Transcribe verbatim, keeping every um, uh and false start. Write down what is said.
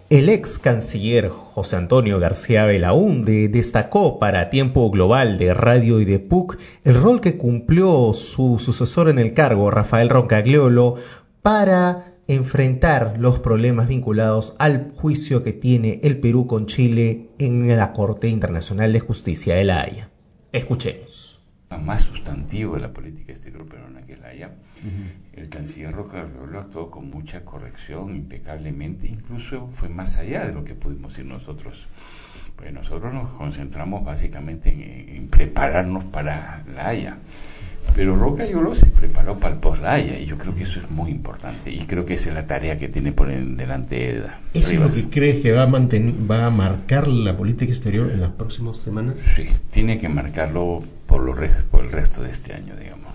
El ex canciller José Antonio García Belaúnde destacó para Tiempo Global de Radio y de P U C el rol que cumplió su sucesor en el cargo, Rafael Roncagliolo, para enfrentar los problemas vinculados al juicio que tiene el Perú con Chile en la Corte Internacional de Justicia de La Haya. Escuchemos. Más sustantivo de la política exterior peruana, que es La Haya, uh-huh. El canciller Roncagliolo actuó con mucha corrección, impecablemente, incluso fue más allá de lo que pudimos ir nosotros. Pues nosotros nos concentramos básicamente en, en prepararnos para La Haya, pero Roncagliolo se preparó para el post La Haya, y yo creo que eso es muy importante, y creo que esa es la tarea que tiene por delante Eda. ¿Eso es lo que crees que va a, mantener, va a marcar la política exterior en las próximas semanas? Sí, tiene que marcarlo por, lo re, por el resto de este año, digamos.